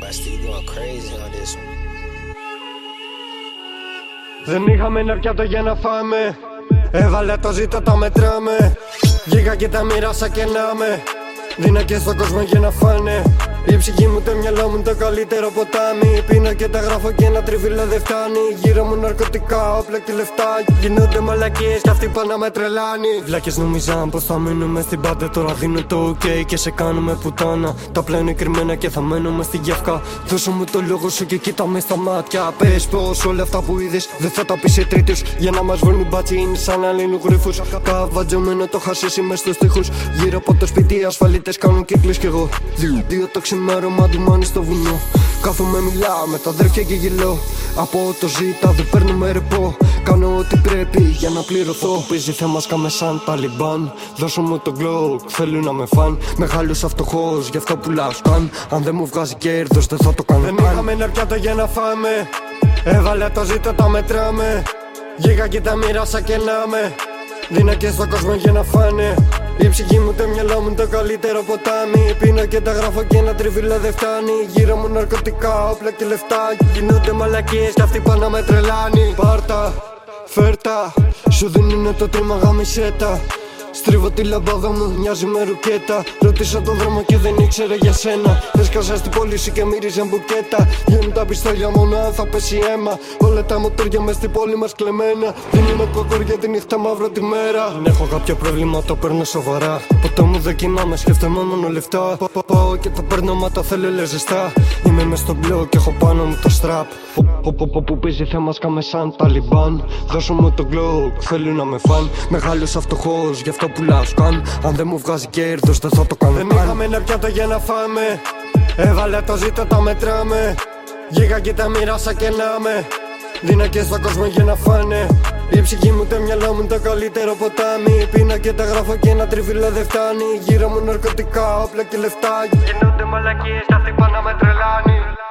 Rusty, you going crazy on this one. Δεν είχαμε ένα πιάτο για να φάμε. Έβαλε το ζήτο, τα μετράμε. Βγήκα και τα μοίρασα και να με. Δίνα και στον κόσμο για να φάνε. Η ψυχή μου, το μυαλό μου, το καλύτερο ποτάμι. Πίνω και τα γράφω και ένα τριβίλο δεν φτάνει. Γύρω μου ναρκωτικά, όπλα και λεφτά. Γίνονται μαλακίες κι αυτοί πάνε να με τρελάνει. Βλάκες νομίζαν πως θα μείνουμε στην πάντα. Τώρα δίνω το ok και σε κάνουμε πουτάνα. Τα πλένω κρυμμένα και θα μένουμε στη γεύκα. Δώσε μου το λόγο σου και κοίτα με στα μάτια. Πες πως όλα αυτά που είδες δεν θα τα πεις σε τρίτους. Για να μας βρουν μπάτσι είναι σαν να λύνουν γρίφους. Καβατζωμένο το χασίσι μες στους τοίχους. Γύρω από το σπίτι οι ασφαλίτες κάνουν κύκλους κι εγώ. Δύο το ξημέρωμα ντυμάνι στο βουνό. Κάθομαι μιλάω με τα αδέρφια και γελώ. Από το ζήτα δεν παίρνουμε ρεπό. Κάνω ό,τι πρέπει για να πληρωθώ. Όπου παίζει θα μας κάμε σαν Ταλιμπάν. Δώσω μου το Glock, θέλουν να με φαν. Μεγάλος αυτοχός, γι' αυτό πουλάω σκάν. Αν δεν μου βγάζει κέρδος δεν θα το κάνω. Δεν είχαμε ένα πιάτο για να φάμε. Έβαλε το ζήτο, τα μετράμε. Βγήκα και τα μοίρασα και να με. Δίνα και στον κόσμο για να φάνε. Η ψυχή μου, το μυαλό μου, το καλύτερο ποτάμι. Πίνω και τα γράφω και ένα τριβίλο δεν φτάνει. Γύρω μου ναρκωτικά, όπλα και λεφτά. Γίνονται μαλακίες κι αυτοί πάνε να με τρελάνει. Πάρτα, φέρτα, σου δίνουνε το τρίμα γαμισέτα. Στρίβω τη λαμπάδα μου, μοιάζει με ρουκέτα. Ρωτήσα τον δρόμο και δεν ήξερε για σένα. Έσκασα στην πόλη σου και μύριζαν μπουκέτα. Βγαίνουν τα πιστόλια μόνο αν θα πέσει αίμα. Όλα τα μοτόρια μες στην πόλη μας κλεμμένα. Δεν είμαι κοκόρια τη νύχτα, μαύρο τη μέρα. Δεν έχω κάποιο πρόβλημα, το παίρνω σοβαρά. Ποτέ μου δεν κοιμάμαι, σκέφτομαι μόνο λεφτά. Πάω και το παίρνω, μα το θέλω λες ζεστά. Είμαι μες στο μπλοκ και έχω πάνω μου το στραπ. Όπου παίζει θα μας κάμε σαν Ταλιμπάν. Δώσω μου το Glock, θέλουν να με φαν. Μεγάλος αυτοχός, γι' αυτό πουλάω σκάν. Αν δεν μου βγάζει κέρδος δεν θα το κάνω. Δεν είχαμε ένα πιάτο για να φάμε. Έβαλε το ζήτο, τα μετράμε. Βγήκα και τα μοίρασα και να με. Δίνα και στον κόσμο για να φάνε. Η ψυχή μου, το μυαλό μου, το καλύτερο ποτάμι. Πίνω και τα γράφω και ένα τριβίλο δεν φτάνει. Γύρω μου ναρκωτικά, όπλα και λεφτά. Γίνονται μαλακίες κι αυτοί πάνε να με τρελάνει.